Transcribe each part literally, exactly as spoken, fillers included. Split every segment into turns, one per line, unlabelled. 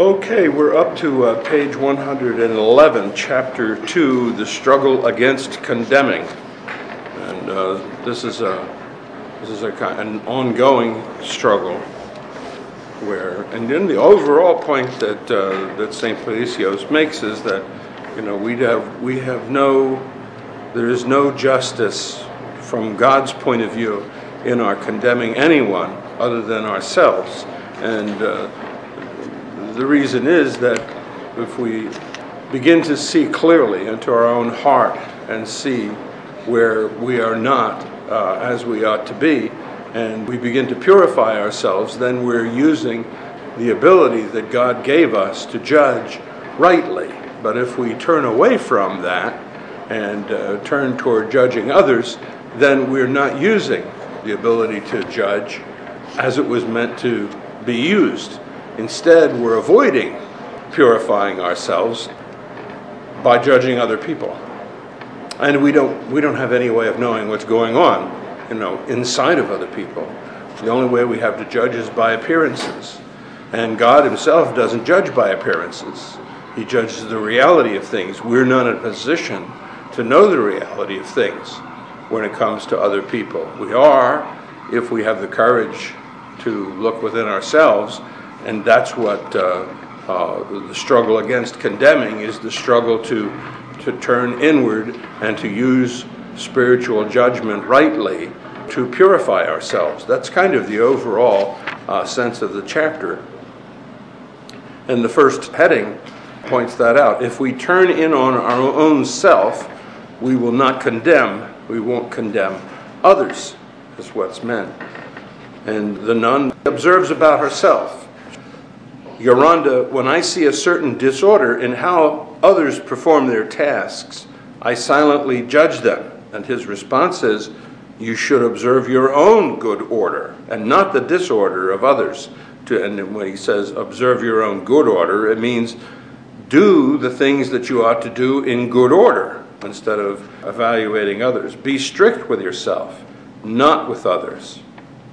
Okay, we're up to uh, page one hundred eleven, chapter two, the struggle against condemning. And uh, this is a this is a an ongoing struggle where, and then the overall point that uh, that Saint Paisios makes is that, you know, we have we have no there is no justice from God's point of view in our condemning anyone other than ourselves. And uh, the reason is that if we begin to see clearly into our own heart and see where we are not uh, as we ought to be, and we begin to purify ourselves, then we're using the ability that God gave us to judge rightly. But if we turn away from that and uh, turn toward judging others, then we're not using the ability to judge as it was meant to be used. Instead, we're avoiding purifying ourselves by judging other people. And we don't we don't have any way of knowing what's going on, you know, inside of other people. The only way we have to judge is by appearances. And God himself doesn't judge by appearances. He judges the reality of things. We're not in a position to know the reality of things when it comes to other people. We are, if we have the courage to look within ourselves. And that's what uh, uh, the struggle against condemning is, the struggle to to turn inward and to use spiritual judgment rightly to purify ourselves. That's kind of the overall uh, sense of the chapter. And the first heading points that out. If we turn in on our own self, we will not condemn, we won't condemn others, is what's meant. And the nun observes about herself. Yoronda, when I see a certain disorder in how others perform their tasks, I silently judge them. And his response is, you should observe your own good order and not the disorder of others. To, and when he says observe your own good order, it means do the things that you ought to do in good order instead of evaluating others. Be strict with yourself, not with others.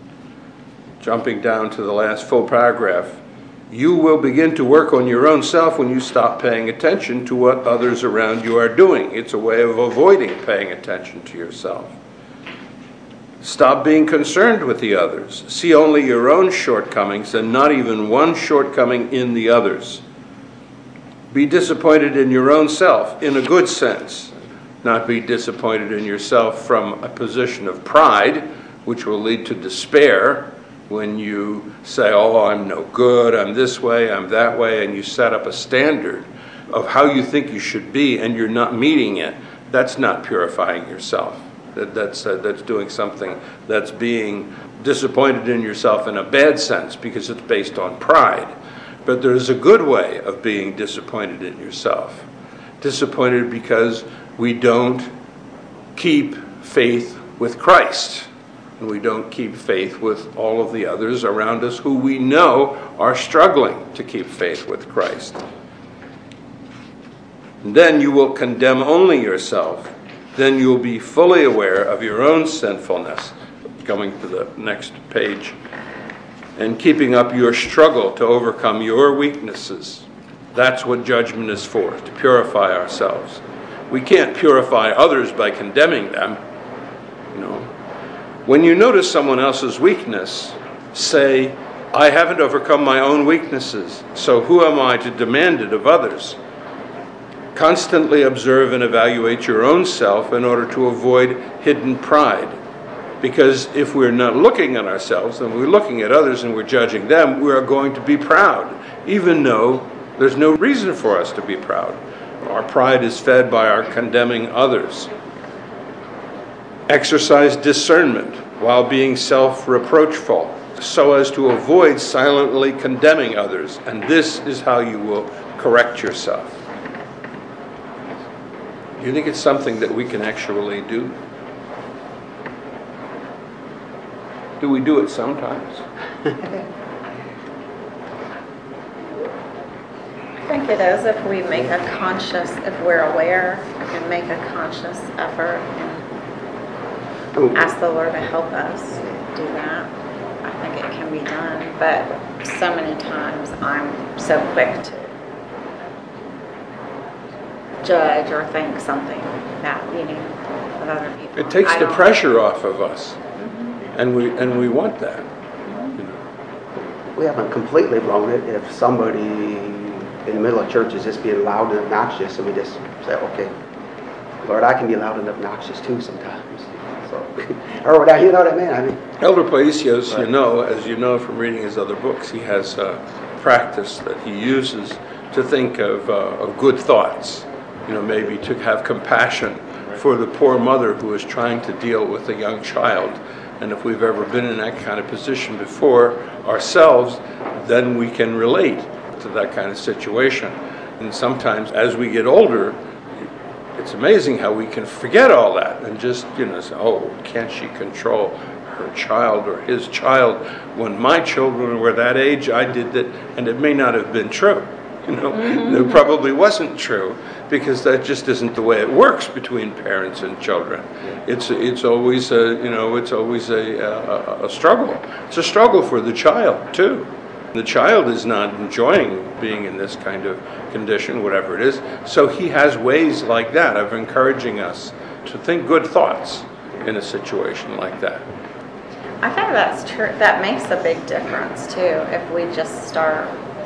Jumping down to the last full paragraph, you will begin to work on your own self when you stop paying attention to what others around you are doing. It's a way of avoiding paying attention to yourself. Stop being concerned with the others. See only your own shortcomings and not even one shortcoming in the others. Be disappointed in your own self in a good sense. Not be disappointed in yourself from a position of pride, which will lead to despair. When you say, oh, I'm no good, I'm this way, I'm that way, and you set up a standard of how you think you should be and you're not meeting it, that's not purifying yourself. That, that's, uh, that's doing something that's being disappointed in yourself in a bad sense because it's based on pride. But there's a good way of being disappointed in yourself. Disappointed because we don't keep faith with Christ. And we don't keep faith with all of the others around us who we know are struggling to keep faith with Christ. And then you will condemn only yourself. Then you will be fully aware of your own sinfulness. Going to the next page. And keeping up your struggle to overcome your weaknesses. That's what judgment is for, to purify ourselves. We can't purify others by condemning them. You know. When you notice someone else's weakness, say, I haven't overcome my own weaknesses, so who am I to demand it of others? Constantly observe and evaluate your own self in order to avoid hidden pride. Because if we're not looking at ourselves and we're looking at others and we're judging them, we are going to be proud, even though there's no reason for us to be proud. Our pride is fed by our condemning others. Exercise discernment while being self-reproachful so as to avoid silently condemning others. And this is how you will correct yourself. Do you think it's something that we can actually do? Do we do it sometimes?
I think it is if we make a conscious, if we're aware and make a conscious effort and ask the Lord to help us do that. I think it can can be done, but so many times I'm so quick to judge or think something that, you know, of other people.
It takes
I
the
don't-
pressure off of us,
Mhm.
and we and we want that. You know.
We haven't completely blown it if somebody in the middle of church is just being loud and obnoxious, and we just say, okay, Lord, I can be loud and obnoxious too sometimes. So, or without, you know what I mean? I mean,
Elder Paisios, you
Right.
know, as you know from reading his other books, he has a practice that he uses to think of, uh, of good thoughts. You know, maybe to have compassion for the poor mother who is trying to deal with a young child. And if we've ever been in that kind of position before ourselves, then we can relate to that kind of situation. And sometimes as we get older, it's amazing how we can forget all that and just, you know, say, oh, can't she control her child or his child? When my children were that age, I did that, and it may not have been true. You know, mm-hmm. It probably wasn't true, because that just isn't the way it works between parents and children. It's it's always a you know it's always a, a a struggle. It's a struggle for the child too. The child is not enjoying being in this kind of condition, whatever it is. So he has ways like that of encouraging us to think good thoughts in a situation like that.
I think that's true. That makes a big difference too. If we just start,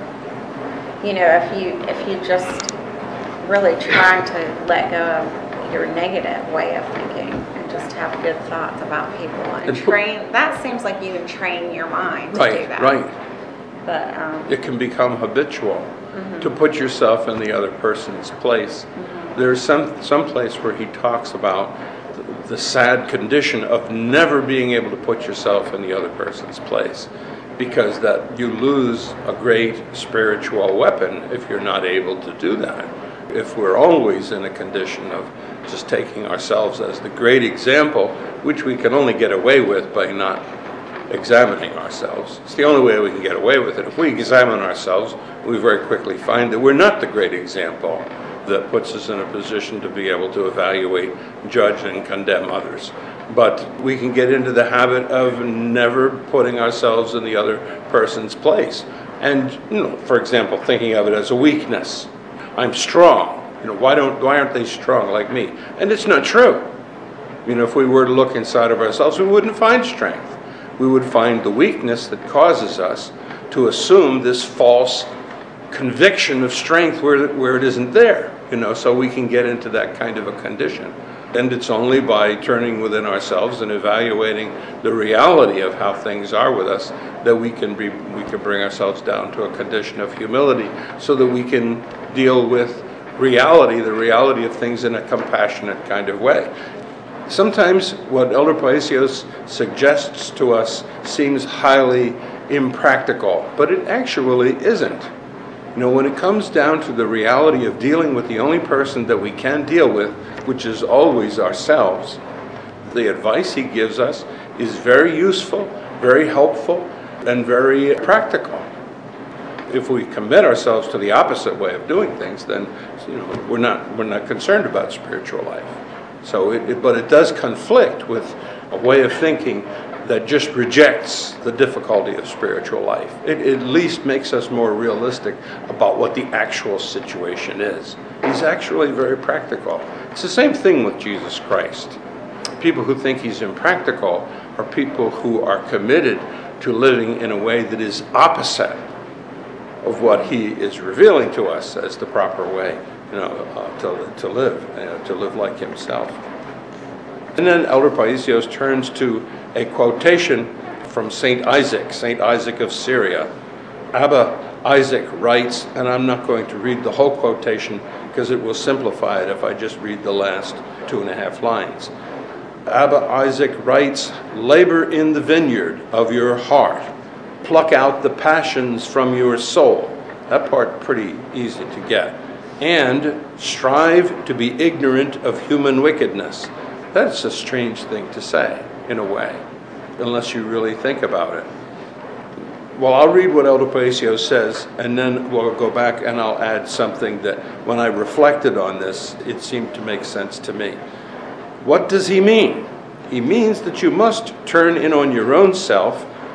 you know, if you if you just really try to let go of your negative way of thinking and just have good thoughts about people and,
And
train. That seems like you can train your mind to
Right,
do that.
right.
But um,
It can become habitual
mm-hmm.
to put yourself in the other person's place.
Mm-hmm.
There's some some place where he talks about the, the sad condition of never being able to put yourself in the other person's place, because that you lose a great spiritual weapon if you're not able to do that. If we're always in a condition of just taking ourselves as the great example, which we can only get away with by not examining ourselves. It's the only way we can get away with it. If we examine ourselves, we very quickly find that we're not the great example that puts us in a position to be able to evaluate, judge, and condemn others. But we can get into the habit of never putting ourselves in the other person's place. And, you know, for example, thinking of it as a weakness. I'm strong. You know, why don't why aren't they strong like me? And it's not true. You know, if we were to look inside of ourselves, we wouldn't find strength. We would find the weakness that causes us to assume this false conviction of strength where where it isn't there. You know, so we can get into that kind of a condition. And it's only by turning within ourselves and evaluating the reality of how things are with us that we can be we can bring ourselves down to a condition of humility, so that we can deal with reality, the reality of things, in a compassionate kind of way. Sometimes what Elder Paisios suggests to us seems highly impractical, but it actually isn't. You know, when it comes down to the reality of dealing with the only person that we can deal with, which is always ourselves, the advice he gives us is very useful, very helpful, and very practical. If we commit ourselves to the opposite way of doing things, then, you know, we're not we're not concerned about spiritual life. So, it, it, but it does conflict with a way of thinking that just rejects the difficulty of spiritual life. It, it at least makes us more realistic about what the actual situation is. He's actually very practical. It's the same thing with Jesus Christ. People who think he's impractical are people who are committed to living in a way that is opposite of what he is revealing to us as the proper way, you know, uh, to to live, you know, to live like himself. And then Elder Paisios turns to a quotation from Saint Isaac, Saint Isaac of Syria. Abba Isaac writes, and I'm not going to read the whole quotation because it will simplify it if I just read the last two and a half lines. Abba Isaac writes, labor in the vineyard of your heart. Pluck out the passions from your soul. That part pretty easy to get. And strive to be ignorant of human wickedness. That's a strange thing to say, in a way, unless you really think about it. Well, I'll read what Elder Paisios says, and then we'll go back and I'll add something that, when I reflected on this, it seemed to make sense to me. What does he mean? He means that you must turn in on your own self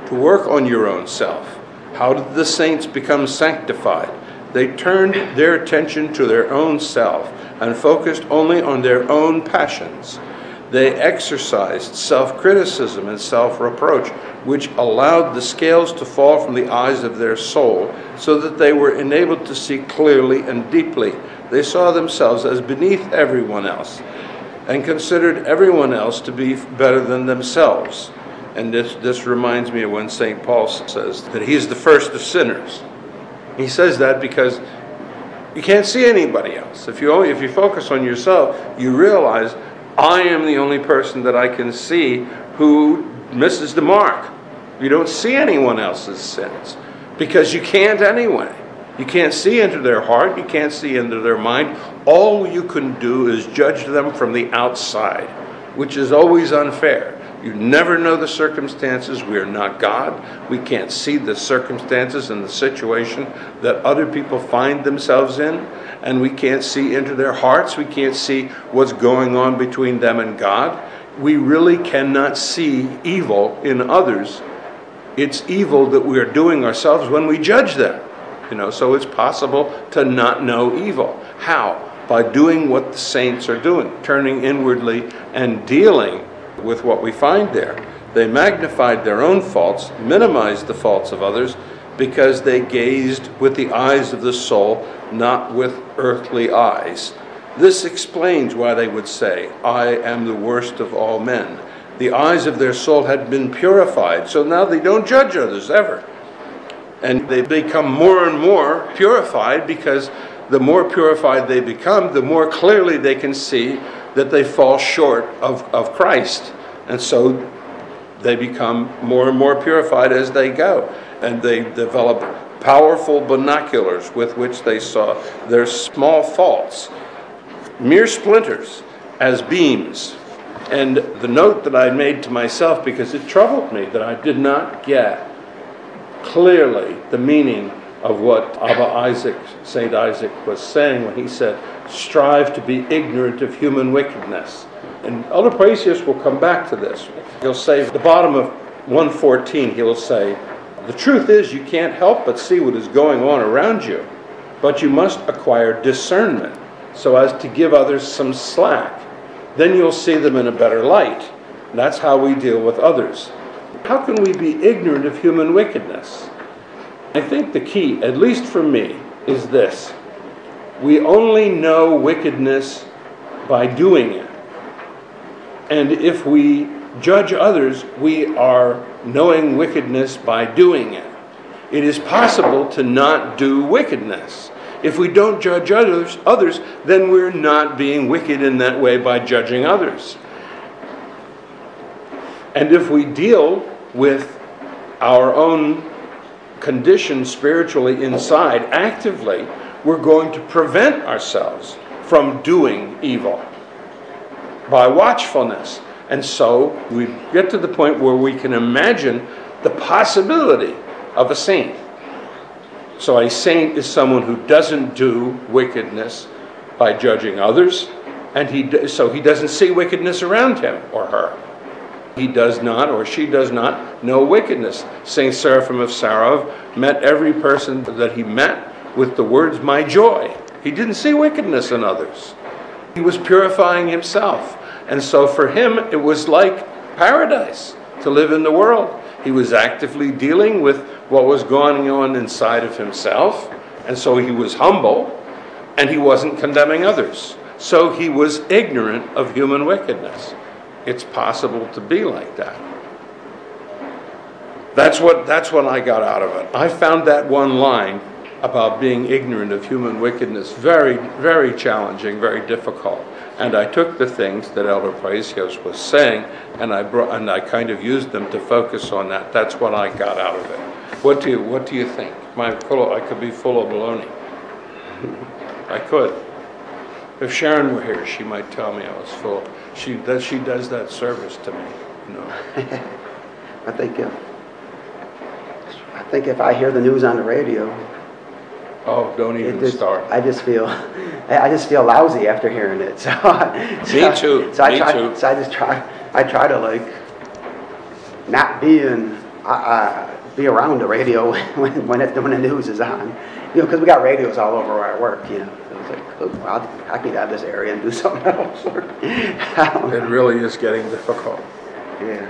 to work on your own self. How did the saints become sanctified? They turned their attention to their own self and focused only on their own passions. They exercised self-criticism and self-reproach, which allowed the scales to fall from the eyes of their soul so that they were enabled to see clearly and deeply. They saw themselves as beneath everyone else and considered everyone else to be better than themselves. And this, this reminds me of when Saint Paul says that he is the first of sinners. He says that because you can't see anybody else. If you only, if you focus on yourself, you realize I am the only person that I can see who misses the mark. You don't see anyone else's sins because you can't anyway. You can't see into their heart. You can't see into their mind. All you can do is judge them from the outside, which is always unfair. You never know the circumstances. We are not God. We can't see the circumstances and the situation that other people find themselves in. And we can't see into their hearts. We can't see what's going on between them and God. We really cannot see evil in others. It's evil that we are doing ourselves when we judge them. You know, so it's possible to not know evil. How? By doing what the saints are doing, turning inwardly and dealing with what we find there. They magnified their own faults, minimized the faults of others, because they gazed with the eyes of the soul, not with earthly eyes. This explains why they would say, I am the worst of all men. The eyes of their soul had been purified, so now they don't judge others ever. And they become more and more purified, because the more purified they become, the more clearly they can see that they fall short of, of Christ. And so they become more and more purified as they go. And they develop powerful binoculars with which they saw their small faults, mere splinters, as beams. And the note that I made to myself, because it troubled me that I did not get clearly the meaning of what Abba Isaac, Saint Isaac, was saying when he said, strive to be ignorant of human wickedness. And Elder Paisius will come back to this. He'll say, at the bottom of one fourteen, he'll say, the truth is you can't help but see what is going on around you, but you must acquire discernment so as to give others some slack. Then you'll see them in a better light. That's how we deal with others. How can we be ignorant of human wickedness? I think the key, at least for me, is this. We only know wickedness by doing it. And if we judge others, we are knowing wickedness by doing it. It is possible to not do wickedness. If we don't judge others, others, then we're not being wicked in that way by judging others. And if we deal with our own condition spiritually inside actively, we're going to prevent ourselves from doing evil by watchfulness. And so we get to the point where we can imagine the possibility of a saint. So a saint is someone who doesn't do wickedness by judging others, and he so he doesn't see wickedness around him or her. He does not, or she does not, know wickedness. Saint Seraphim of Sarov met every person that he met with the words, my joy. He didn't see wickedness in others. He was purifying himself. And so for him, it was like paradise to live in the world. He was actively dealing with what was going on inside of himself. And so he was humble, and he wasn't condemning others. So he was ignorant of human wickedness. It's possible to be like that. That's what, that's what I got out of it. I found that one line about being ignorant of human wickedness very, very challenging, very difficult. And I took the things that Elder Paisios was saying, and I brought, and I kind of used them to focus on that. That's what I got out of it. What do you, what do you think? My, I could be full of baloney. I could. If Sharon were here, she might tell me I was full. She does. She does that service to me. You know.
I think if I think if I hear the news on the radio,
oh, don't even
just,
start.
I just feel, I just feel lousy after hearing it. So,
me too.
So I
me
try.
too.
So I just try. I try to like not be in I, I be around the radio when when, it, when the news is on, you know, because we got radios all over where I work, you know. So it's like, oh, well, I can get out of this area and do something else.
It really is getting difficult.
Yeah.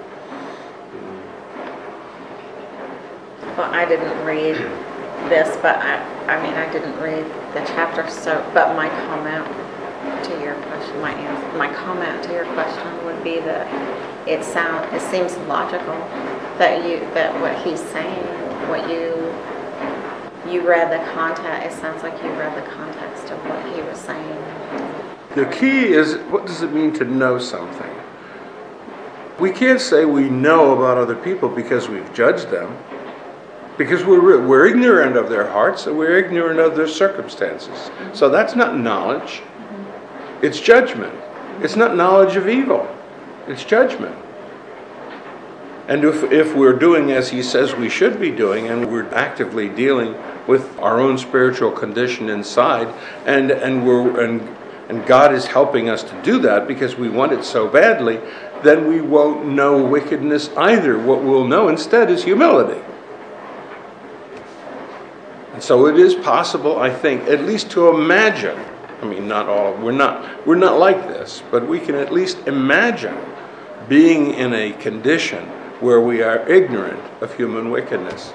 Well, I didn't read this, but I, I mean, I didn't read the chapter, so, but my comment to your question, my answer, my comment to your question would be that it sound, it seems logical that you, that what he's saying, what you, you read the context, it sounds like you read the context of what he was saying.
The key is, what does it mean to know something? We can't say we know about other people because we've judged them. Because we're, we're ignorant of their hearts and we're ignorant of their circumstances. So that's not knowledge. It's judgment. It's not knowledge of evil. It's judgment. And if, if we're doing as he says we should be doing, and we're actively dealing with our own spiritual condition inside, and, and, we're, and, and God is helping us to do that because we want it so badly, then we won't know wickedness either. What we'll know instead is humility. So it is possible, I think, at least to imagine. I mean, not all. We're not. We're not like this, but we can at least imagine being in a condition where we are ignorant of human wickedness,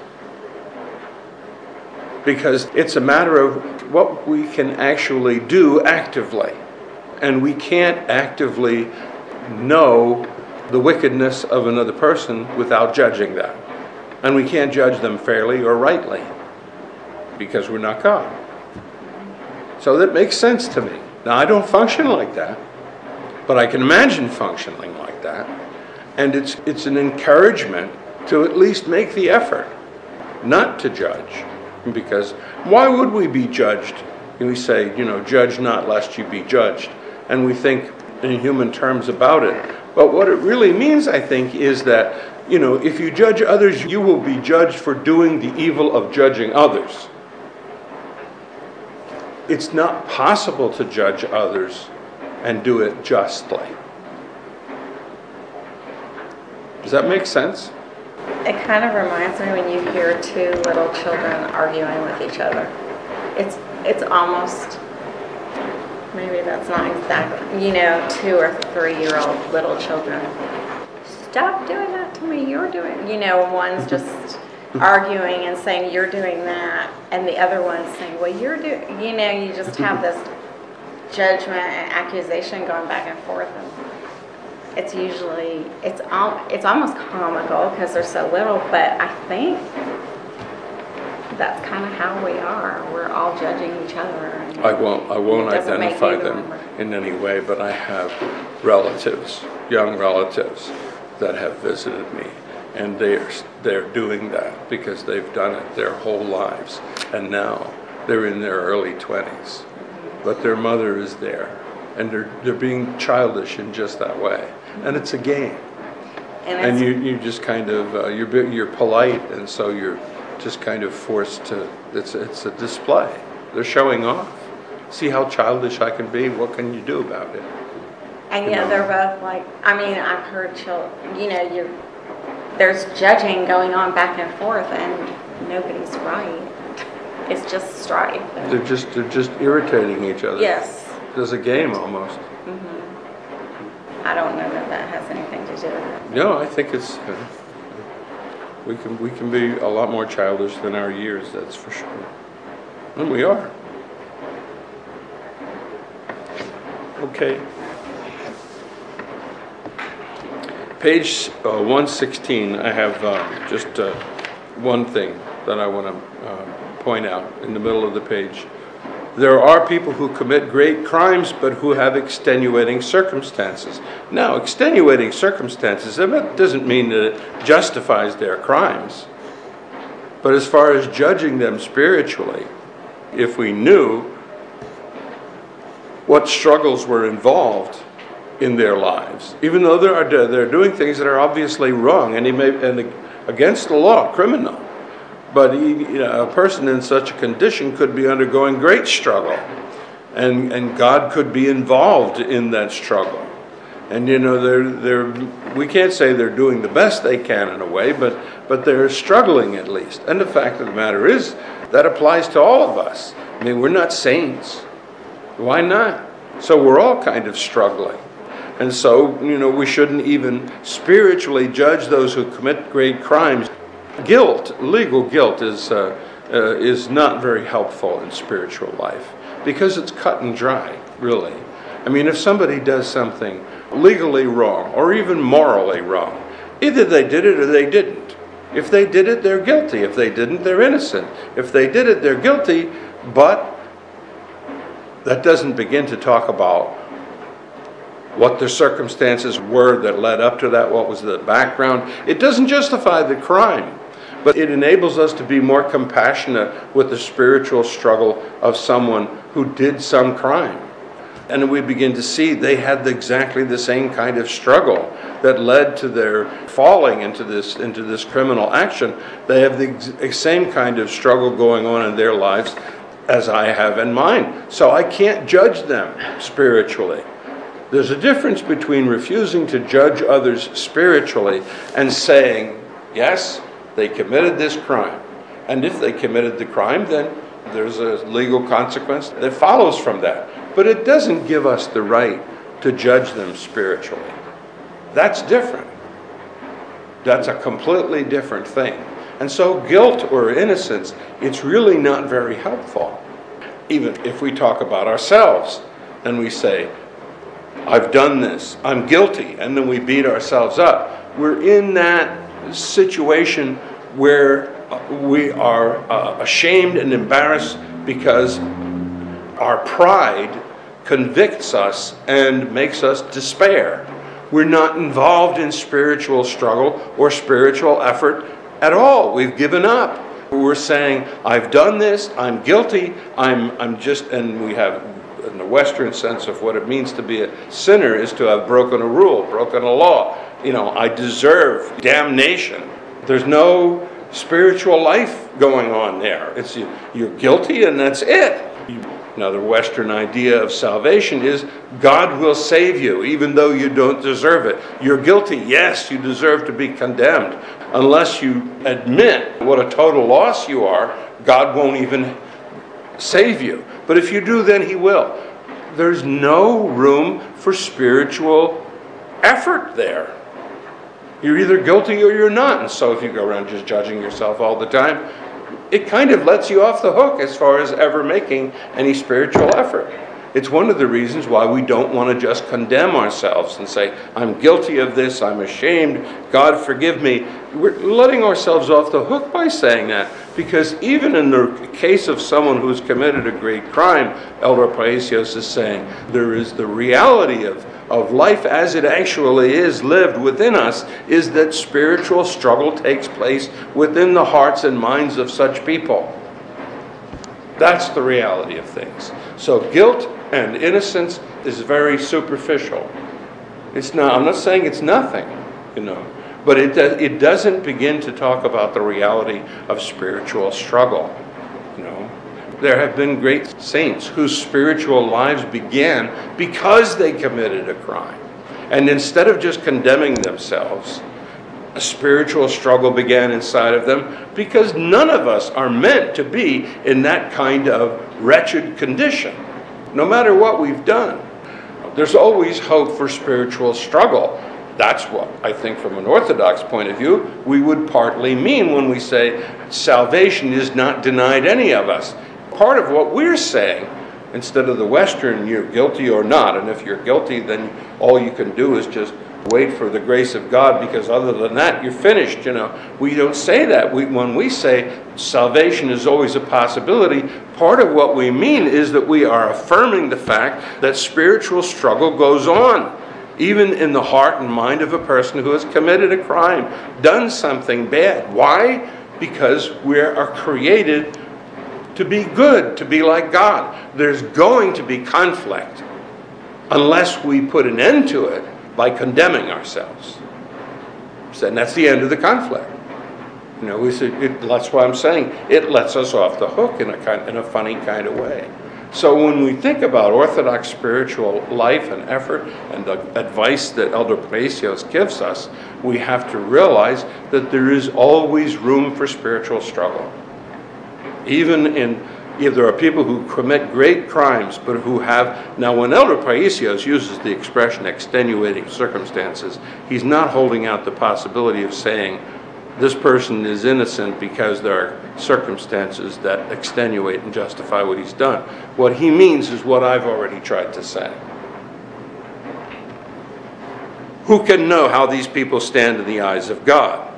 because it's a matter of what we can actually do actively, and we can't actively know the wickedness of another person without judging them, and we can't judge them fairly or rightly, because we're not God. So that makes sense to me. Now, I don't function like that, but I can imagine functioning like that. And it's it's an encouragement to at least make the effort not to judge. Because why would we be judged? And we say, you know, judge not lest you be judged. And we think in human terms about it. But what it really means, I think, is that, you know, if you judge others, you will be judged for doing the evil of judging others. It's not possible to judge others and do it justly. Does that make sense?
It kind of reminds me when you hear two little children arguing with each other. It's it's almost, maybe that's not exactly, you know, two or three-year-old little children. Stop doing that to me, you're doing, you know, one's just arguing and saying you're doing that, and the other one's saying, well, you're doing, you know, you just have this judgment and accusation going back and forth, and it's usually, it's al- it's almost comical because they're so little, but I think that's kind of how we are. We're all judging each other. And
I won't, I won't
it doesn't make
identify
me
them
remember.
in any way, but I have relatives, young relatives, that have visited me. And they're, they're doing that because they've done it their whole lives. And now they're in their early twenties. But their mother is there. And they're, they're being childish in just that way. And it's a game.
And,
And
it's,
you, you just kind of, uh, you're, bi- you're polite, and so you're just kind of forced to, it's, it's a display. They're showing off. See how childish I can be? What can you do about it?
and
you
yeah,
know.
they're both like, I mean, I've heard children, you know, you there's judging going on back and forth, and nobody's right. It's just strife.
They're just, they're just irritating each other.
Yes.
There's a game almost.
Mm-hmm. I don't know that that has anything to do with it.
No, I think it's, uh, we can we can be a lot more childish than our years, that's for sure. And we are. Okay. Page uh, one sixteen, I have uh, just uh, one thing that I want to uh, point out in the middle of the page. There are people who commit great crimes, but who have extenuating circumstances. Now, extenuating circumstances, that doesn't mean that it justifies their crimes. But as far as judging them spiritually, if we knew what struggles were involved in their lives, even though they're, they're doing things that are obviously wrong and, he may, and against the law, criminal. But he, you know, a person in such a condition could be undergoing great struggle, and and God could be involved in that struggle. And you know, they're they're we can't say they're doing the best they can in a way, but but they're struggling at least. And the fact of the matter is, that applies to all of us. I mean, we're not saints. Why not? So we're all kind of struggling. And so, you know, we shouldn't even spiritually judge those who commit great crimes. Guilt, legal guilt, is uh, uh, is not very helpful in spiritual life because it's cut and dry, really. I mean, if somebody does something legally wrong or even morally wrong, either they did it or they didn't. If they did it, they're guilty. If they didn't, they're innocent. If they did it, they're guilty, but that doesn't begin to talk about what the circumstances were that led up to that, what was the background. It doesn't justify the crime, but it enables us to be more compassionate with the spiritual struggle of someone who did some crime. And we begin to see they had exactly the same kind of struggle that led to their falling into this into this criminal action. They have the ex- same kind of struggle going on in their lives as I have in mine. So I can't judge them spiritually. There's a difference between refusing to judge others spiritually and saying, yes, they committed this crime. And if they committed the crime, then there's a legal consequence that follows from that. But it doesn't give us the right to judge them spiritually. That's different. That's a completely different thing. And so guilt or innocence, it's really not very helpful. Even if we talk about ourselves and we say, I've done this, I'm guilty, and then we beat ourselves up. We're in that situation where we are uh, ashamed and embarrassed because our pride convicts us and makes us despair. We're not involved in spiritual struggle or spiritual effort at all. We've given up. We're saying, I've done this, I'm guilty, I'm I'm just, and we have, in the Western sense of what it means to be a sinner is to have broken a rule, broken a law. You know, I deserve damnation. There's no spiritual life going on there. It's you, you're guilty and that's it. Another Western idea of salvation is God will save you even though you don't deserve it. You're guilty. Yes, you deserve to be condemned. Unless you admit what a total loss you are, God won't even save you. But if you do, then He will. There's no room for spiritual effort there. You're either guilty or you're not. And so if you go around just judging yourself all the time, it kind of lets you off the hook as far as ever making any spiritual effort. It's one of the reasons why we don't want to just condemn ourselves and say, I'm guilty of this, I'm ashamed, God forgive me. We're letting ourselves off the hook by saying that, because even in the case of someone who's committed a great crime, Elder Paisios is saying, there is the reality of, of life as it actually is lived within us, is that spiritual struggle takes place within the hearts and minds of such people. That's the reality of things. So guilt and innocence is very superficial. It's not. I'm not saying it's nothing, you know, but it does, it doesn't begin to talk about the reality of spiritual struggle. You know, there have been great saints whose spiritual lives began because they committed a crime, and instead of just condemning themselves, a spiritual struggle began inside of them, because none of us are meant to be in that kind of wretched condition, no matter what we've done. There's always hope for spiritual struggle. That's what I think from an Orthodox point of view we would partly mean when we say salvation is not denied any of us. Part of what we're saying, instead of the Western, you're guilty or not, and if you're guilty, then all you can do is just wait for the grace of God, because other than that, you're finished. You know, we don't say that. We, when we say salvation is always a possibility, part of what we mean is that we are affirming the fact that spiritual struggle goes on, even in the heart and mind of a person who has committed a crime, done something bad. Why? Because we are created to be good, to be like God. There's going to be conflict unless we put an end to it by condemning ourselves. So, and that's the end of the conflict. You know, we say, it, that's why I'm saying it lets us off the hook in a kind, in a funny kind of way. So when we think about Orthodox spiritual life and effort and the advice that Elder Paisios gives us, we have to realize that there is always room for spiritual struggle. Even in, if there are people who commit great crimes, but who have, now when Elder Paisios uses the expression extenuating circumstances, he's not holding out the possibility of saying, this person is innocent because there are circumstances that extenuate and justify what he's done. What he means is what I've already tried to say. Who can know how these people stand in the eyes of God?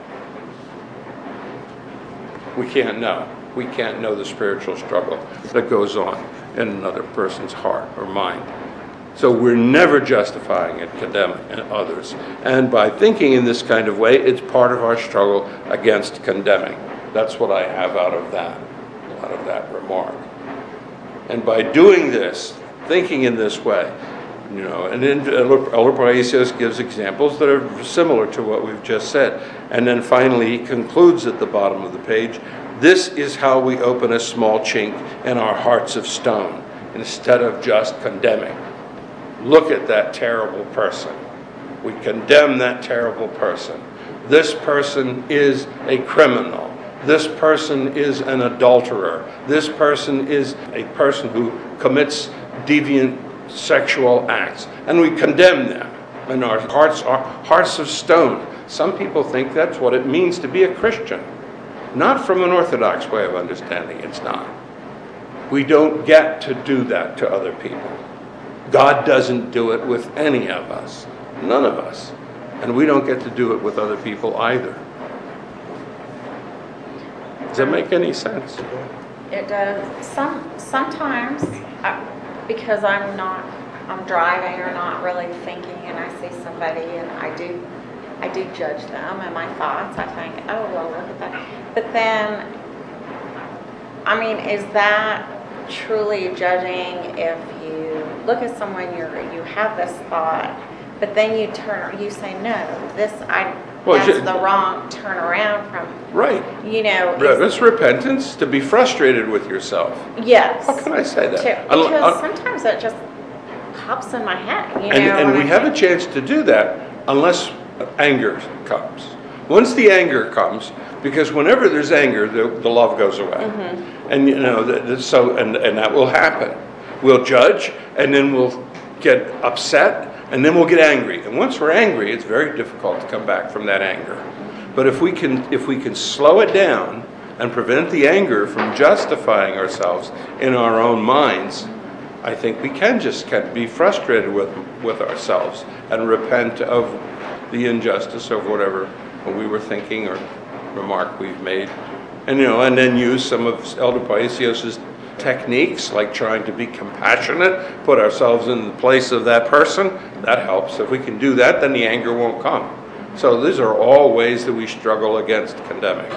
We can't know. We can't know the spiritual struggle that goes on in another person's heart or mind. So we're never justifying and condemning others. And by thinking in this kind of way, it's part of our struggle against condemning. That's what I have out of that, out of that remark. And by doing this, thinking in this way, you know, and then Elder Paisios gives examples that are similar to what we've just said. And then finally, he concludes at the bottom of the page, this is how we open a small chink in our hearts of stone, instead of just condemning. Look at that terrible person. We condemn that terrible person. This person is a criminal. This person is an adulterer. This person is a person who commits deviant sexual acts. And we condemn them. And our hearts are hearts of stone. Some people think that's what it means to be a Christian. Not from an Orthodox way of understanding. It's not. We don't get to do that to other people. God doesn't do it with any of us, none of us. And we don't get to do it with other people either. Does that make any sense?
It does. Some sometimes, I, because I'm not, I'm driving or not really thinking, and I see somebody, and I do, I do judge them and my thoughts. I think, oh well, look at that. But then, I mean, is that truly judging if you look at someone, you're you have this thought, but then you turn, you say, no, this I
well,
that's
should,
the wrong turnaround from.
Right.
You know.
It's repentance, to be frustrated with yourself.
Yes.
How can I say that?
To, because uh, uh, sometimes it just pops in my head. You
and
know,
and we
I
have
think,
a chance to do that unless anger comes. Once the anger comes, because whenever there's anger, the, the love goes away. Mm-hmm. And you know, the, the, so and, and that will happen. We'll judge, and then we'll get upset, and then we'll get angry. And once we're angry, it's very difficult to come back from that anger. But if we can, if we can slow it down and prevent the anger from justifying ourselves in our own minds, I think we can just can be frustrated with with ourselves and repent of the injustice of whatever we were thinking or remark we've made, and you know, and then use some of Elder Paisios' techniques, like trying to be compassionate, put ourselves in the place of that person. That helps. If we can do that, then the anger won't come. So these are all ways that we struggle against condemning.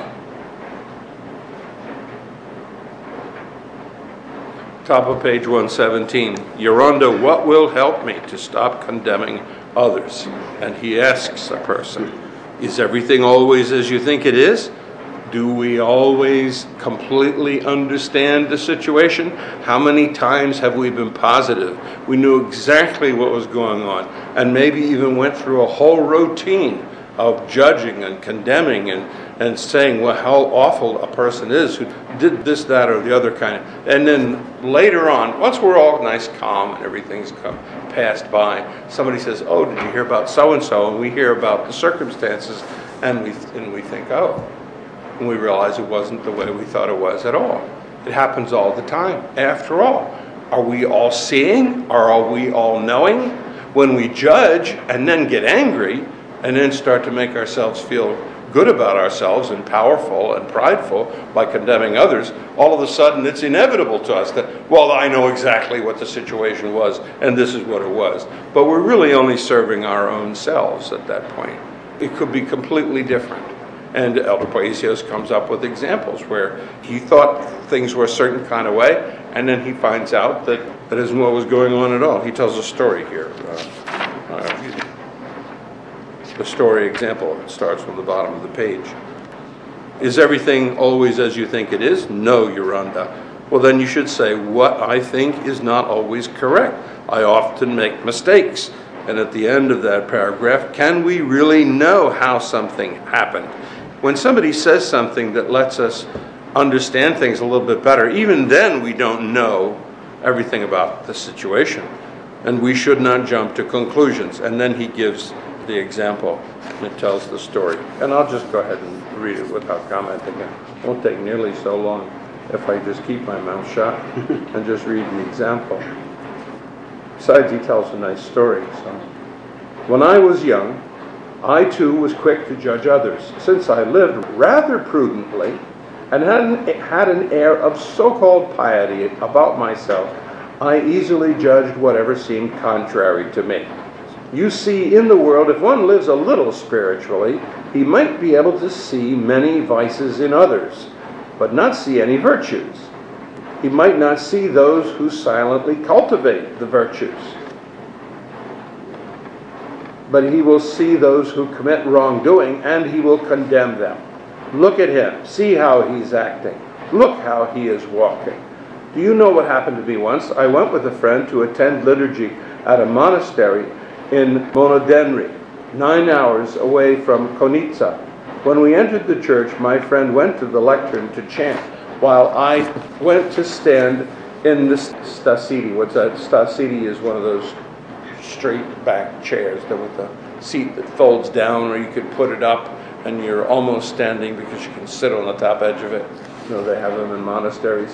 Top of page one seventeen. Yoronda, what will help me to stop condemning others? And he asks a person, is everything always as you think it is? Do we always completely understand the situation? How many times have we been positive? We knew exactly what was going on, and maybe even went through a whole routine of judging and condemning and, and saying, well, how awful a person is who did this, that, or the other kind of. And then later on, once we're all nice, calm, and everything's come, passed by, somebody says, oh, did you hear about so-and-so? And we hear about the circumstances, and we and we think, oh. And we realize it wasn't the way we thought it was at all. It happens all the time. After all, are we all seeing? Or are we all knowing? When we judge and then get angry and then start to make ourselves feel good about ourselves and powerful and prideful by condemning others, all of a sudden it's inevitable to us that, well, I know exactly what the situation was and this is what it was. But we're really only serving our own selves at that point. It could be completely different. And Elder Paisios comes up with examples where he thought things were a certain kind of way, and then he finds out that that isn't what was going on at all. He tells a story here. Uh, uh, the story example starts from the bottom of the page. Is everything always as you think it is? No, Yoronda. Well, then you should say, what I think is not always correct. I often make mistakes. And at the end of that paragraph, can we really know how something happened? When somebody says something that lets us understand things a little bit better, even then we don't know everything about the situation. And we should not jump to conclusions. And then he gives the example and tells the story. And I'll just go ahead and read it without commenting. It won't take nearly so long if I just keep my mouth shut and just read the example. Besides, he tells a nice story. So, when I was young, I too was quick to judge others, since I lived rather prudently and had an, had an air of so-called piety about myself. I easily judged whatever seemed contrary to me. You see, in the world, if one lives a little spiritually, he might be able to see many vices in others, but not see any virtues. He might not see those who silently cultivate the virtues, but he will see those who commit wrongdoing, and he will condemn them. Look at him. See how he's acting. Look how he is walking. Do you know what happened to me once? I went with a friend to attend liturgy at a monastery in Monodenry, nine hours away from Konitsa. When we entered the church, my friend went to the lectern to chant, while I went to stand in the stasidi. What's that? Stasidi is one of those straight back chairs that with a seat that folds down, where you could put it up and you're almost standing because you can sit on the top edge of it. You know, they have them in monasteries.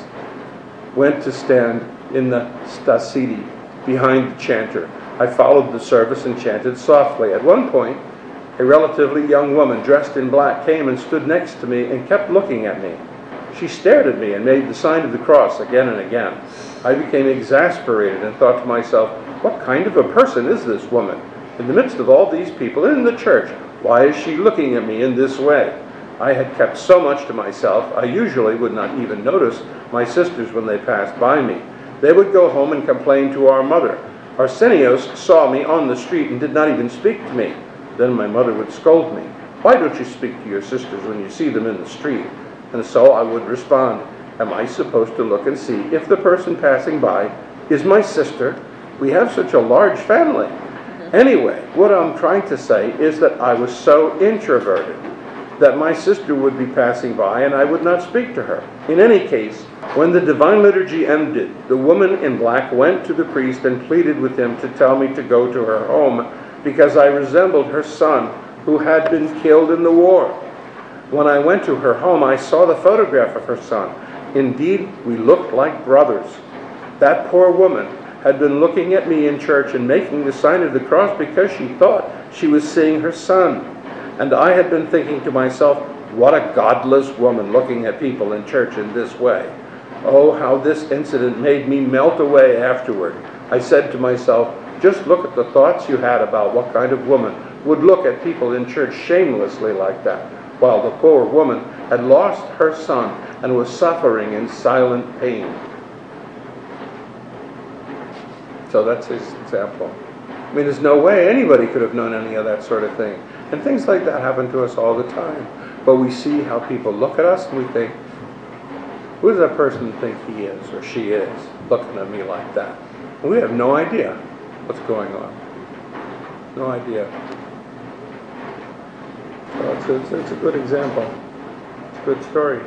Went to stand in the stasidi behind the chanter. I followed the service and chanted softly. At one point, a relatively young woman dressed in black came and stood next to me and kept looking at me. She stared at me and made the sign of the cross again and again. I became exasperated and thought to myself, what kind of a person is this woman? In the midst of all these people in the church, why is she looking at me in this way? I had kept so much to myself, I usually would not even notice my sisters when they passed by me. They would go home and complain to our mother. Arsenios saw me on the street and did not even speak to me. Then my mother would scold me. Why don't you speak to your sisters when you see them in the street? And so I would respond, am I supposed to look and see if the person passing by is my sister? We have such a large family. Anyway, what I'm trying to say is that I was so introverted that my sister would be passing by and I would not speak to her. In any case, when the divine liturgy ended, the woman in black went to the priest and pleaded with him to tell me to go to her home because I resembled her son who had been killed in the war. When I went to her home, I saw the photograph of her son. Indeed, we looked like brothers. That poor woman had been looking at me in church and making the sign of the cross because she thought she was seeing her son. And I had been thinking to myself, what a godless woman looking at people in church in this way. Oh, how this incident made me melt away afterward. I said to myself, just look at the thoughts you had about what kind of woman would look at people in church shamelessly like that, while the poor woman had lost her son and was suffering in silent pain. So that's his example. I mean, there's no way anybody could have known any of that sort of thing. And things like that happen to us all the time. But we see how people look at us and we think, who does that person think he is or she is looking at me like that? And we have no idea what's going on. No idea. So it's, it's, it's a good example. It's a good story.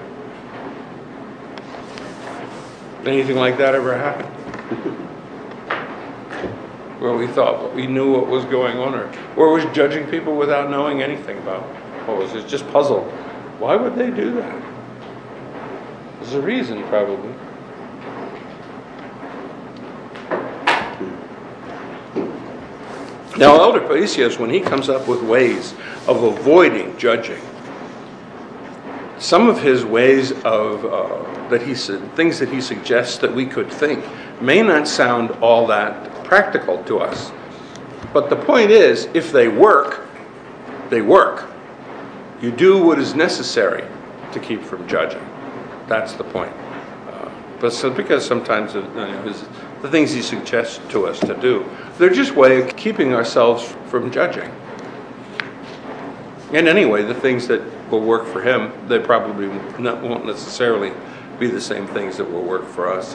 Anything like that ever happen? Where we thought we knew what was going on, or, or was judging people without knowing anything about what was it, just puzzled. Why would they do that? There's a reason, probably. Now, Elder Paisios, when he comes up with ways of avoiding judging, some of his ways of uh, that he said things that he suggests that we could think may not sound all that practical to us. But the point is, if they work, they work. You do what is necessary to keep from judging. That's the point. Uh, but so, because sometimes you know, his, the things he suggests to us to do, they're just a way of keeping ourselves from judging. And anyway, the things that will work for him, they probably not, won't necessarily be the same things that will work for us.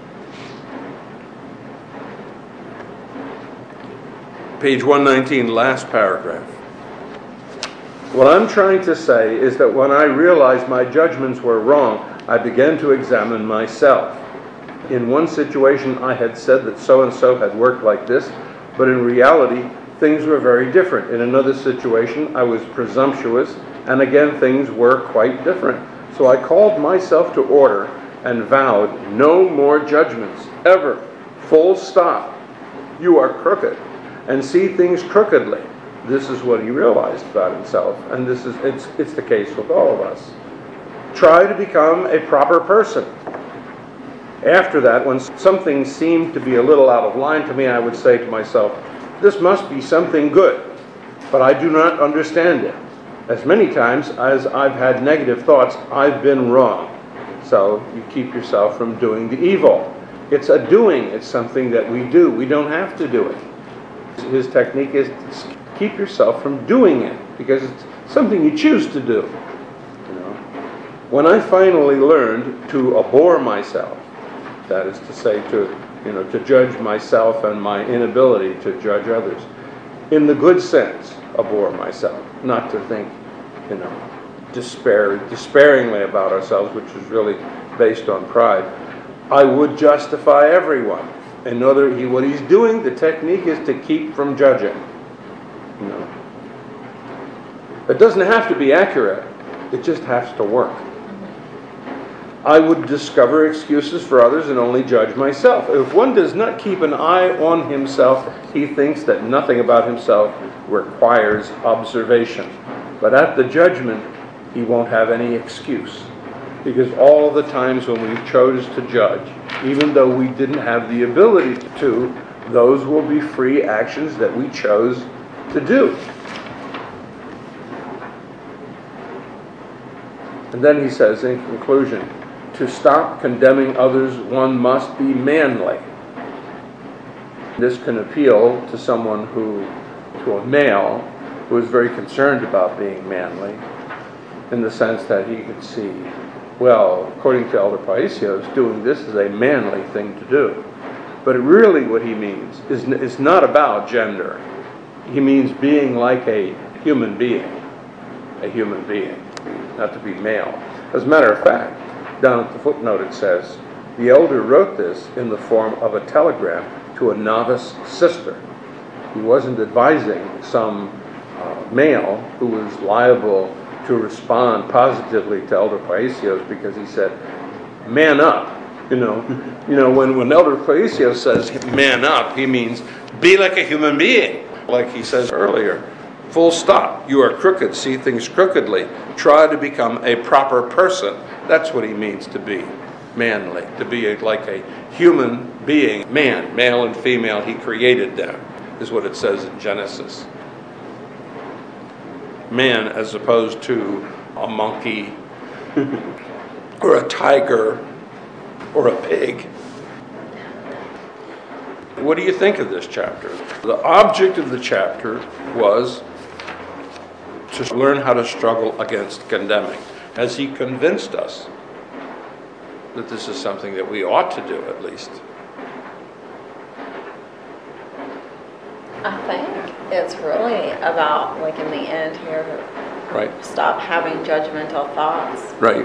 Page one nineteen, last paragraph. What I'm trying to say is that when I realized my judgments were wrong, I began to examine myself. In one situation, I had said that so-and-so had worked like this, but in reality, things were very different. In another situation, I was presumptuous, and again, things were quite different. So I called myself to order and vowed no more judgments, ever. Full stop. You are crooked, and see things crookedly. This is what he realized about himself, and this is it's it's the case with all of us. Try to become a proper person. After that, when something seemed to be a little out of line to me, I would say to myself, this must be something good, but I do not understand it. As many times as I've had negative thoughts, I've been wrong. So you keep yourself from doing the evil. It's a doing. It's something that we do. We don't have to do it. His technique is to keep yourself from doing it, because it's something you choose to do. You know? When I finally learned to abhor myself, that is to say, to you know, to judge myself and my inability to judge others, in the good sense, abhor myself, not to think, you know, despair, despairingly about ourselves, which is really based on pride. I would justify everyone. In other, he, what he's doing, the technique is to keep from judging. You know, it doesn't have to be accurate; it just has to work. I would discover excuses for others and only judge myself. If one does not keep an eye on himself, he thinks that nothing about himself requires observation. But at the judgment, he won't have any excuse. Because all the times when we chose to judge, even though we didn't have the ability to, those will be free actions that we chose to do. And then he says in conclusion, to stop condemning others, one must be manly. This can appeal to someone who, to a male, who is very concerned about being manly, in the sense that he could see, well, according to Elder Paisios, doing this is a manly thing to do. But really what he means is, is not about gender. He means being like a human being, a human being, not to be male. As a matter of fact, down at the footnote it says, the elder wrote this in the form of a telegram to a novice sister. He wasn't advising some uh, male who was liable to respond positively to Elder Paisios, because he said, man up. You know, you know when, when Elder Paisios says man up, he means be like a human being. Like he says earlier, full stop. You are crooked, see things crookedly. Try to become a proper person. That's what he means to be manly, to be a, like a human being. Man, male and female, he created them, is what it says in Genesis. Man as opposed to a monkey or a tiger or a pig. What do you think of this chapter? The object of the chapter was to learn how to struggle against condemning. Has he convinced us that this is something that we ought to do, at least?
I think it's really about, like in the end here,
Right.
stop having judgmental thoughts.
Right.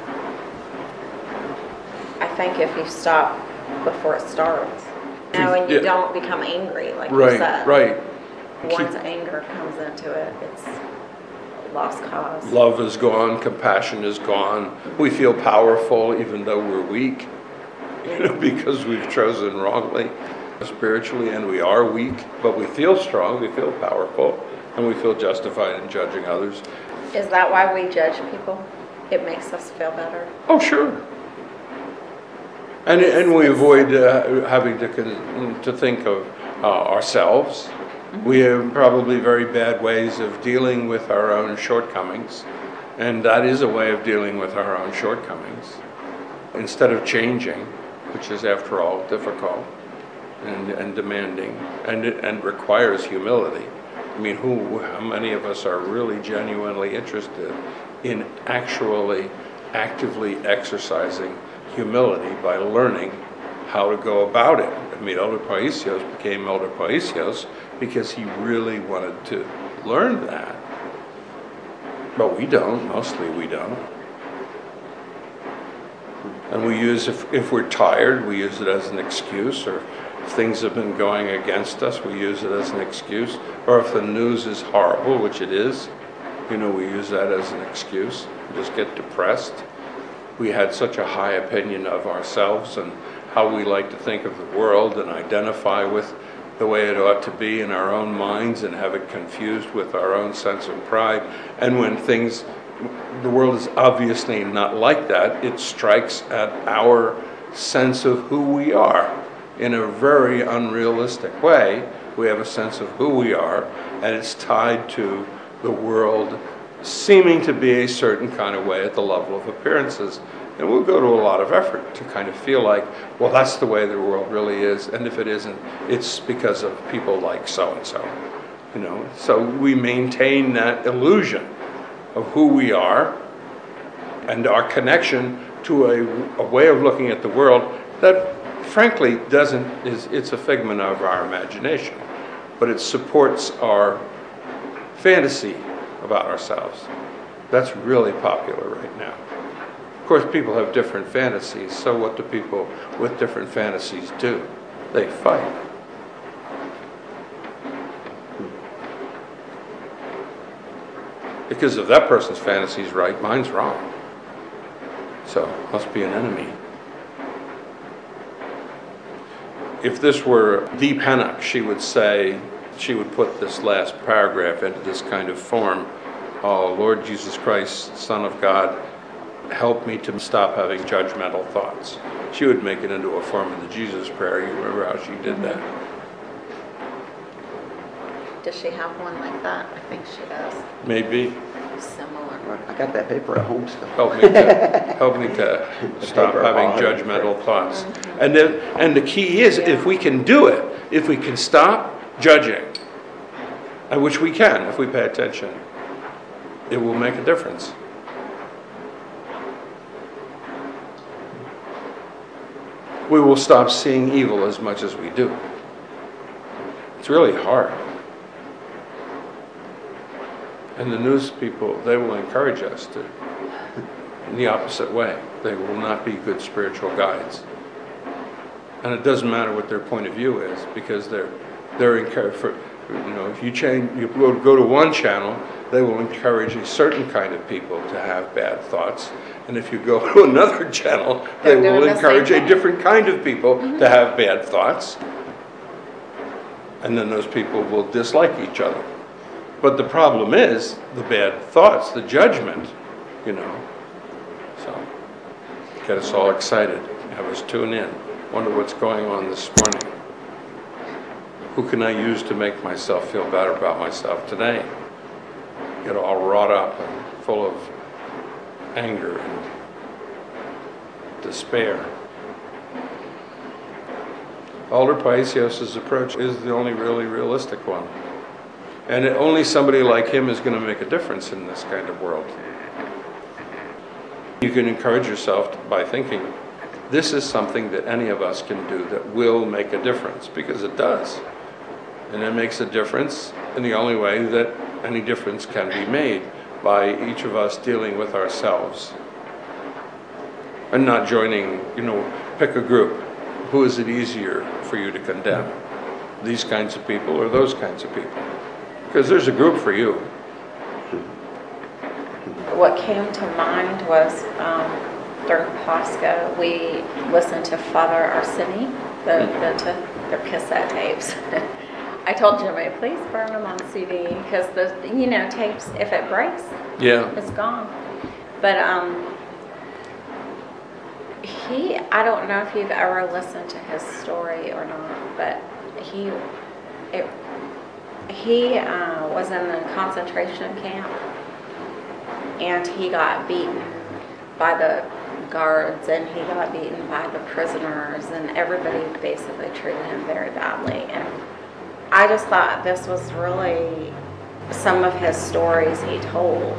I think if you stop before it starts, you know, and you
Yeah.
don't become angry, like you
Right,
said.
right.
Once
Keep-
anger comes into it, it's lost cause.
Love is gone, compassion is gone. We feel powerful even though we're weak, you know, because we've chosen wrongly spiritually, and we are weak, but we feel strong, we feel powerful, and we feel justified in judging others.
Is that why we judge people? It makes us feel better.
Oh, sure. And and we avoid uh, having to con- to think of uh, ourselves. Mm-hmm. We have probably very bad ways of dealing with our own shortcomings, and that is a way of dealing with our own shortcomings. Instead of changing, which is after all difficult and, and demanding, and and requires humility. I mean, who? How many of us are really genuinely interested in actually actively exercising humility by learning how to go about it. I mean, Elder Paisios became Elder Paisios because he really wanted to learn that. But we don't, mostly we don't. And we use, if, if we're tired, we use it as an excuse, or if things have been going against us, we use it as an excuse. Or if the news is horrible, which it is, you know, we use that as an excuse. We just get depressed. We had such a high opinion of ourselves and how we like to think of the world and identify with the way it ought to be in our own minds and have it confused with our own sense of pride. And when things, the world is obviously not like that, it strikes at our sense of who we are. In a very unrealistic way, we have a sense of who we are, and it's tied to the world seeming to be a certain kind of way at the level of appearances. And we'll go to a lot of effort to kind of feel like, well, that's the way the world really is, and if it isn't, it's because of people like so-and-so. You know, so we maintain that illusion of who we are and our connection to a, a way of looking at the world that frankly doesn't, is it's a figment of our imagination, but it supports our fantasy about ourselves. That's really popular right now. Of course, people have different fantasies, so what do people with different fantasies do? They fight. Because if that person's fantasy is right, mine's wrong. So, must be an enemy. If this were Dee Pennock, she would say, she would put this last paragraph into this kind of form. Oh, Lord Jesus Christ, Son of God, help me to stop having judgmental thoughts. She would make it into a form of the Jesus prayer. You remember how she did that?
Does she have one like that? I think she does.
Maybe.
Similar.
I got that paper at home still.
Help me to, help me to stop having judgmental thoughts.
Mm-hmm.
And then, and the key is, if we can do it, if we can stop judging, and which we can if we pay attention, it will make a difference. We will stop seeing evil as much as we do. It's really hard. And the news people, they will encourage us to, in the opposite way. They will not be good spiritual guides. And it doesn't matter what their point of view is, because they're they're encouraged for, you know, if you change, you go, go to one channel, they will encourage a certain kind of people to have bad thoughts. And if you go to another channel, they
They're
will
doing the
encourage
same
a different kind of people
Mm-hmm.
to have bad thoughts. And then those people will dislike each other. But the problem is the bad thoughts, the judgment, you know. So, get us all excited. Have us tune in. Wonder what's going on this morning. Who can I use to make myself feel better about myself today? Get all wrought up and full of anger and despair. Elder Paisios' approach is the only really realistic one. And it, only somebody like him is going to make a difference in this kind of world. You can encourage yourself by thinking, this is something that any of us can do that will make a difference, because it does. And it makes a difference in the only way that any difference can be made, by each of us dealing with ourselves. And not joining, you know, pick a group. Who is it easier for you to condemn? These kinds of people or those kinds of people? Because there's a group for you.
What came to mind was um, during Pascha, we listened to Father Arseni, the, the, the, their cassette tapes. I told Jimmy, please burn them on C D, because the, you know, tapes, if it breaks,
Yeah.
it's gone. But um, he, I don't know if you've ever listened to his story or not, but he, it, he uh, was in the concentration camp, and he got beaten by the guards, and he got beaten by the prisoners, and everybody basically treated him very badly. And I just thought this was really some of his stories he told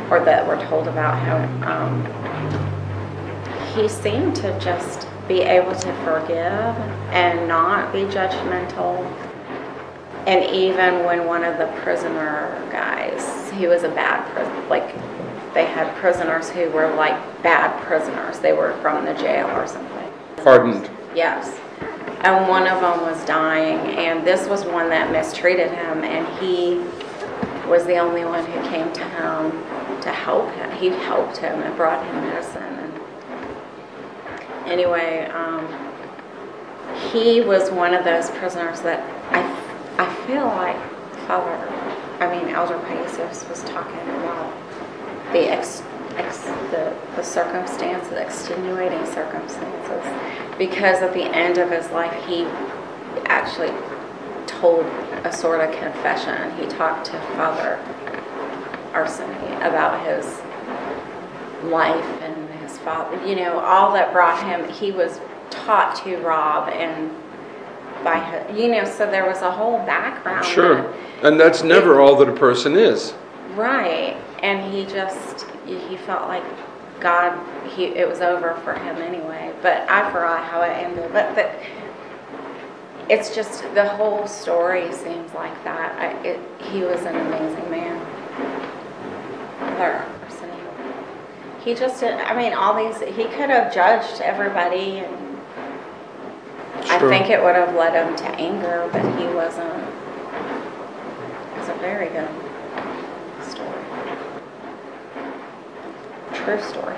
or that we're told about him, um, he seemed to just be able to forgive and not be judgmental. And even when one of the prisoner guys, he was a bad prisoner, like they had prisoners who were like bad prisoners. They were from the jail or something.
Hardened.
Yes. And one of them was dying, and this was one that mistreated him, and he was the only one who came to him to help him. He helped him and brought him medicine. And anyway, um, he was one of those prisoners that I I feel like Father, I mean Elder Paisios was talking about the ex, ex the the circumstances, the extenuating circumstances, because at the end of his life he actually told a sort of confession. He talked to Father Arseny about his life and his father, you know, all that brought him. He was taught to rob and by his, you know, so there was a whole background.
Sure, and that's never all that a person is.
Right, and he just, he felt like God, he it was over for him anyway, but I forgot how it ended, but the, it's just, the whole story seems like that. I, it, he was an amazing man. Father Arseny. He just did, I mean, all these, he could have judged everybody, and I
Sure.
think it would have led him to anger, but he wasn't. It was a very good story. True story.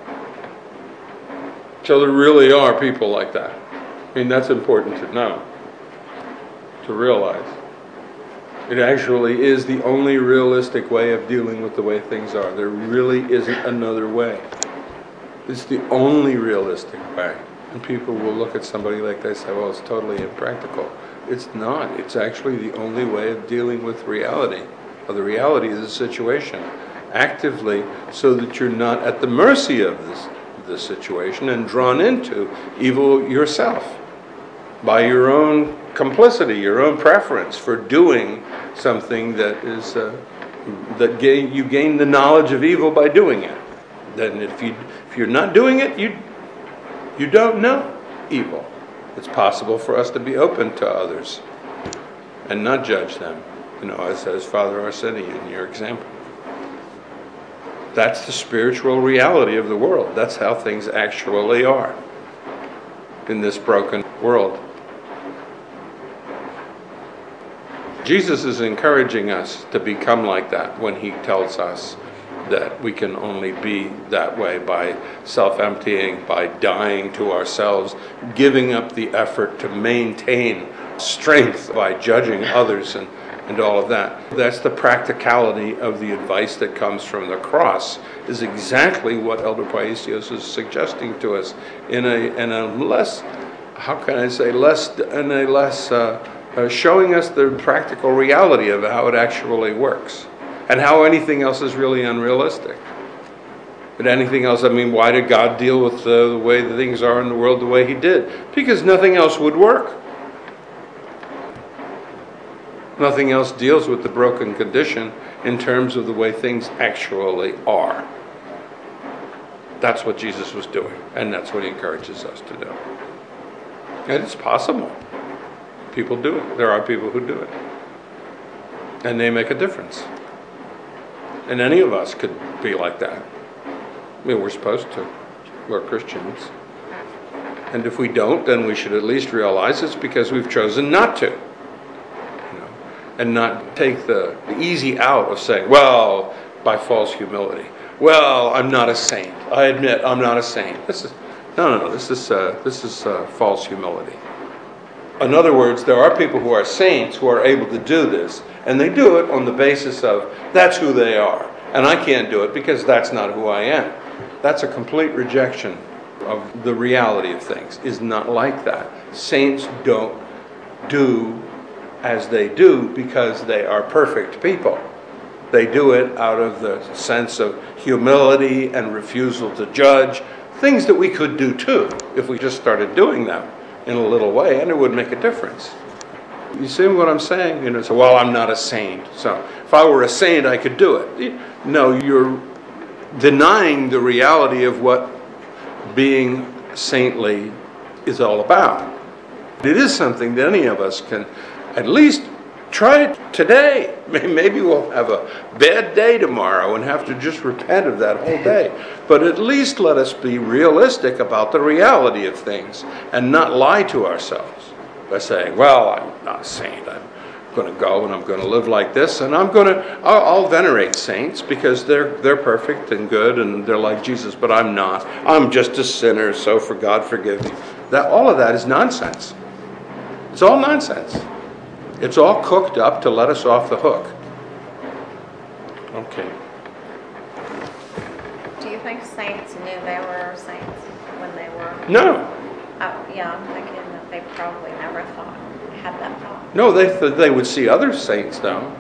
So there really are people like that. I mean, that's important to know, to realize. It actually is the only realistic way of dealing with the way things are. There really isn't another way. It's the only realistic way. And people will look at somebody like that and say, well, it's totally impractical. It's not. It's actually the only way of dealing with reality, or the reality of the situation, actively, so that you're not at the mercy of this, this situation and drawn into evil yourself by your own complicity, your own preference for doing something that is uh, that gain, you gain the knowledge of evil by doing it. Then if you if you're not doing it, you you don't know evil. It's possible for us to be open to others and not judge them, you know, as as Father Arseny in your example. That's the spiritual reality of the world. That's how things actually are in this broken world. Jesus is encouraging us to become like that when he tells us that we can only be that way by self-emptying, by dying to ourselves, giving up the effort to maintain strength by judging others and, and all of that. That's the practicality of the advice that comes from the cross, is exactly what Elder Paisios is suggesting to us in a in a less, how can I say, less in a less uh, uh, showing us the practical reality of how it actually works. And how anything else is really unrealistic. But anything else, I mean, why did God deal with the, the way the things are in the world the way he did? Because nothing else would work. Nothing else deals with the broken condition in terms of the way things actually are. That's what Jesus was doing, and that's what he encourages us to do. And it's possible. People do it. There are people who do it. And they make a difference. And any of us could be like that. I mean, we're supposed to. We're Christians. And if we don't, then we should at least realize it's because we've chosen not to. You know, and not take the, the easy out of saying, well, by false humility. Well, I'm not a saint. I admit I'm not a saint. This is no, no, no. This is uh, this is uh, false humility. In other words, there are people who are saints who are able to do this, and they do it on the basis of that's who they are, and I can't do it because that's not who I am. That's a complete rejection of the reality of things. Is not like that. Saints don't do as they do because they are perfect people. They do it out of the sense of humility and refusal to judge, things that we could do too if we just started doing them in a little way, and it would make a difference. You see what I'm saying? You know, so, well, I'm not a saint. So if I were a saint, I could do it. No, you're denying the reality of what being saintly is all about. It is something that any of us can at least try it today. Maybe we'll have a bad day tomorrow and have to just repent of that whole day. But at least let us be realistic about the reality of things and not lie to ourselves by saying, well, I'm not a saint. I'm going to go and I'm going to live like this, and I'm going to, I'll, I'll venerate saints because they're they're perfect and good and they're like Jesus, but I'm not. I'm just a sinner, so for God forgive me. That, all of that is nonsense. It's all nonsense. It's all cooked up to let us off the hook. Okay.
Do you think saints knew they were saints when they were?
No.
Uh, yeah, I'm thinking that they probably never thought, had that thought.
No, they th- they would see other saints though.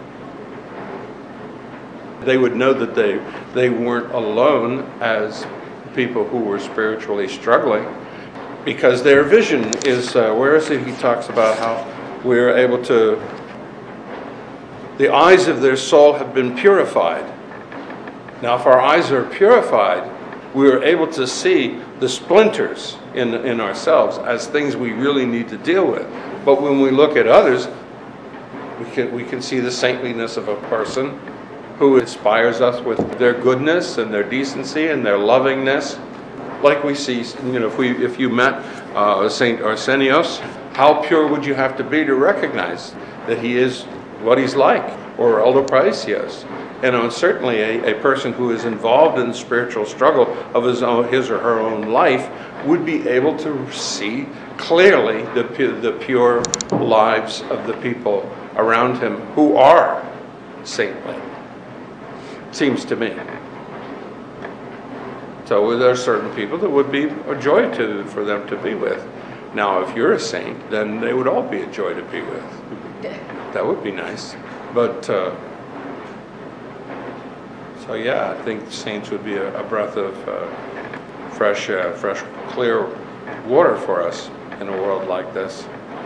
They would know that they they weren't alone as people who were spiritually struggling, because their vision is, uh, where is it? He talks about how we're able to, the eyes of their soul have been purified. Now, if our eyes are purified, we are able to see the splinters in in ourselves as things we really need to deal with. But when we look at others, we can we can see the saintliness of a person who inspires us with their goodness and their decency and their lovingness. Like we see, you know, if we if you met uh, Saint Arsenios, how pure would you have to be to recognize that he is what he's like, or Elder Paisios? You know, and certainly a, a person who is involved in the spiritual struggle of his own, his or her own life, would be able to see clearly the pu- the pure lives of the people around him who are saintly. Seems to me. So there are certain people that would be a joy to for them to be with. Now, if you're a saint, then they would all be a joy to be with. That would be nice. But uh, so yeah, I think saints would be a, a breath of uh, fresh, uh, fresh, clear water for us in a world like this.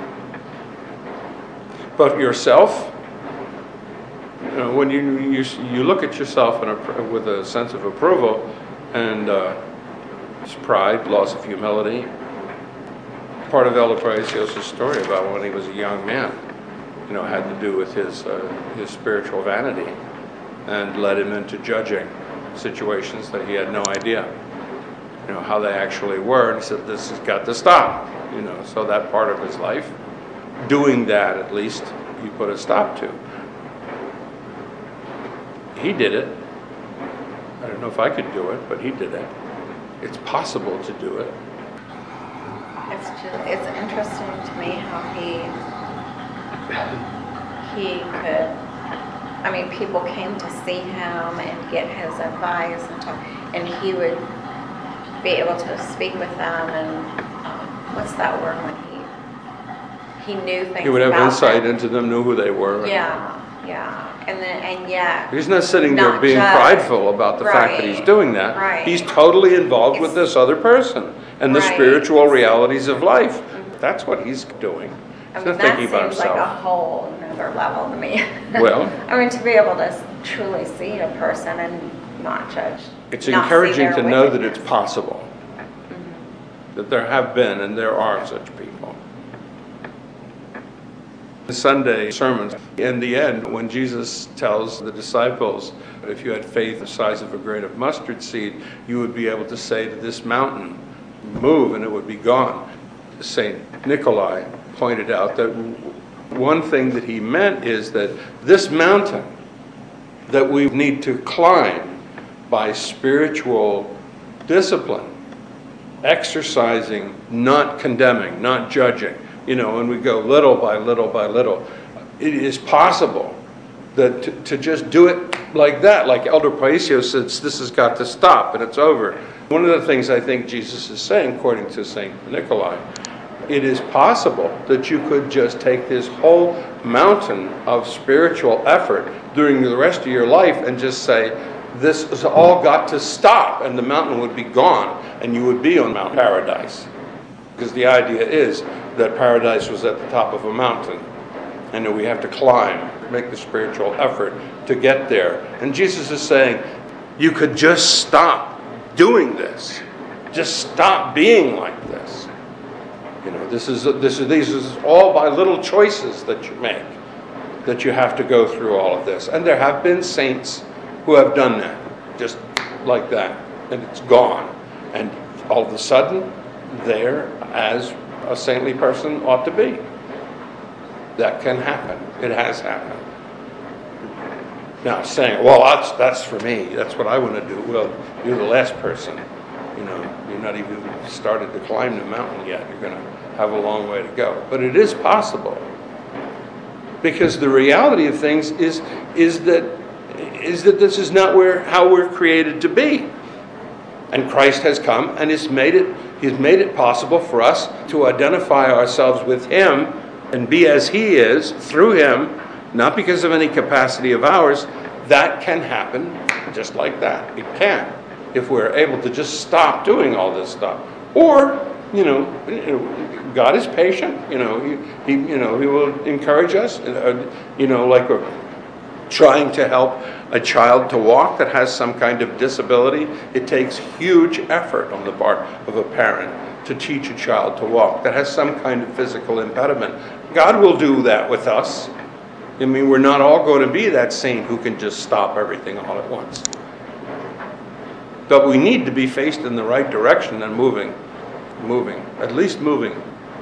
But yourself, you know, when you you you look at yourself in a, with a sense of approval, and uh, it's pride, loss of humility. Part of Elder Paisios' story about when he was a young man, you know, had to do with his uh, his spiritual vanity, and led him into judging situations that he had no idea, you know, how they actually were. And he said, "This has got to stop." You know, so that part of his life, doing that at least, he put a stop to. He did it. I don't know if I could do it, but he did it. It's possible to do it.
It's just, it's interesting to me how he he could, I mean, people came to see him and get his advice and talk, and he would be able to speak with them, and um, what's that word when he he knew things.
He would have
about
insight
them.
into them, knew who they were.
Yeah, yeah. And then, and yet,
He's not sitting there
not
being
judge.
prideful about the fact that
Right.
he's doing that.
Right.
He's totally involved with
It's-
this other person and the
Right.
spiritual realities of life. That's what he's doing.
I
He's
mean,
not
that
thinking about
seems like a
himself.
whole another level to me.
Well,
I mean, to be able to truly see a person and not judge.
it's
not see
encouraging
their
to know that it's
wickedness.
possible. That there have been and there are such people. The Sunday sermons, in the end, when Jesus tells the disciples, if you had faith the size of a grain of mustard seed, you would be able to say to this mountain, move, and it would be gone. Saint Nikolai pointed out that one thing that he meant is that this mountain that we need to climb by spiritual discipline, exercising, not condemning, not judging, you know, and we go little by little by little. It is possible that to, to just do it like that, like Elder Paisios says, this has got to stop and it's over. One of the things I think Jesus is saying, according to Saint Nikolai, it is possible that you could just take this whole mountain of spiritual effort during the rest of your life and just say, this has all got to stop, and the mountain would be gone, and you would be on Mount Paradise. Because the idea is that paradise was at the top of a mountain, and that we have to climb, make the spiritual effort to get there. And Jesus is saying, you could just stop doing this. Just stop being like this. You know, this is this is these is all by little choices that you make, that you have to go through all of this. And there have been saints who have done that, just like that, and it's gone. And all of a sudden, they're as a saintly person ought to be. That can happen. It has happened. Now, saying, well, that's that's for me. That's what I want to do. Well, you're the last person. You know, you're not even started to climb the mountain yet. You're going to have a long way to go. But it is possible. Because the reality of things is is that is that this is not where how we're created to be. And Christ has come and has made it He's made it possible for us to identify ourselves with Him and be as He is through Him, not because of any capacity of ours. That can happen just like that. It can, if we're able to just stop doing all this stuff. Or, you know, God is patient. You know, He, he you know, He will encourage us. Uh, you know, like a, trying to help a child to walk that has some kind of disability. It takes huge effort on the part of a parent to teach a child to walk that has some kind of physical impediment. God will do that with us. I mean, we're not all going to be that saint who can just stop everything all at once. But we need to be faced in the right direction and moving, moving, at least moving.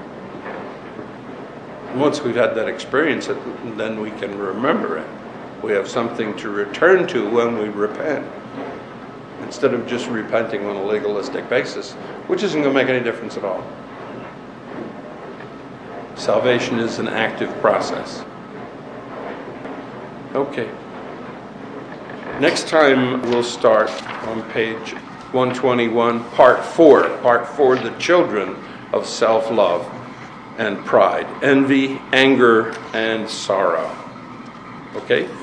Once we've had that experience, then we can remember it. We have something to return to when we repent, instead of just repenting on a legalistic basis, which isn't going to make any difference at all. Salvation is an active process. Okay. Next time we'll start on page one twenty-one, part four. Part four, the children of self-love and pride, envy, anger, and sorrow. Okay?